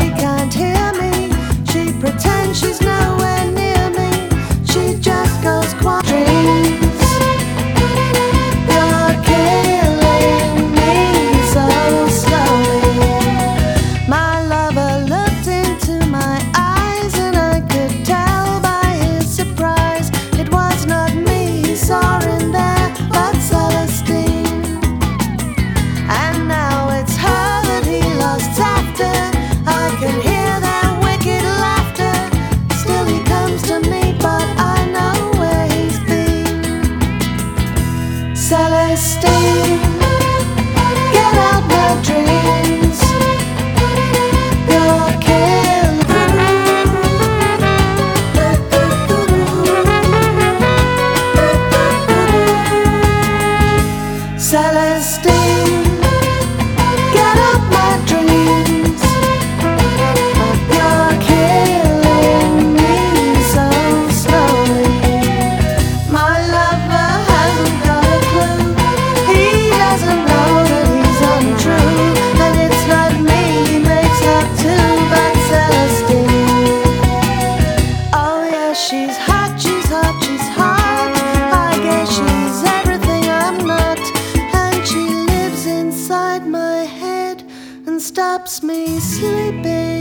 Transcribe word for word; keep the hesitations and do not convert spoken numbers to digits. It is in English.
can't hear me. She pretends she's nowhere near me. She just goes quiet. Dreams, you're killing me so slowly. My lover looked into my eyes, and I could tell by his surprise it was not me he saw in there, but Celestine. And now it's her that he lost after. I can hear their wicked laughter. Still he comes to me, but I know where he's been. Celestine, get out my dreams. You're killing Celestine, get out my dreams. You're killing me so slowly. My lover hasn't got a clue. He doesn't know that he's untrue. And it's not me he makes love to, but Celestine. Oh yeah, she's hot, she's hot, she's hot. I guess she's everything I'm not. And she lives inside my head and stops me sleeping.